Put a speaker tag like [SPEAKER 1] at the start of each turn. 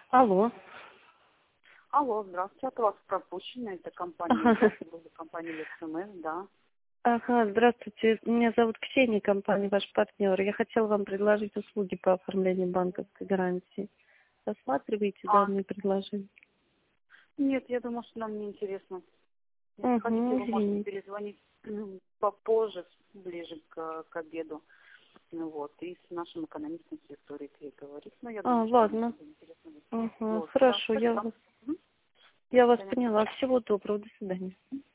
[SPEAKER 1] Алло.
[SPEAKER 2] Алло, здравствуйте, от вас пропущено, это компания,
[SPEAKER 1] Ага.
[SPEAKER 2] компания ЛСМС, да.
[SPEAKER 1] Ага, здравствуйте. Меня зовут Ксения, компания ваш партнер. Я хотела вам предложить услуги по оформлению банковской гарантии. Рассматриваете
[SPEAKER 2] А,
[SPEAKER 1] данные предложения?
[SPEAKER 2] нет, я думаю, что нам не интересно. Если хотите,
[SPEAKER 1] Угу,
[SPEAKER 2] вы можете
[SPEAKER 1] извините.
[SPEAKER 2] перезвонить попозже, ближе к обеду. Ну вот, и с нашим экономистом с Викторией переговорить. Но я думаю, что нам
[SPEAKER 1] Ладно.
[SPEAKER 2] особо интересно будет.
[SPEAKER 1] Угу,
[SPEAKER 2] Вот, да,
[SPEAKER 1] хорошо,
[SPEAKER 2] спасибо. Мгм. До
[SPEAKER 1] я вас
[SPEAKER 2] свидания.
[SPEAKER 1] поняла. Всего доброго, до свидания.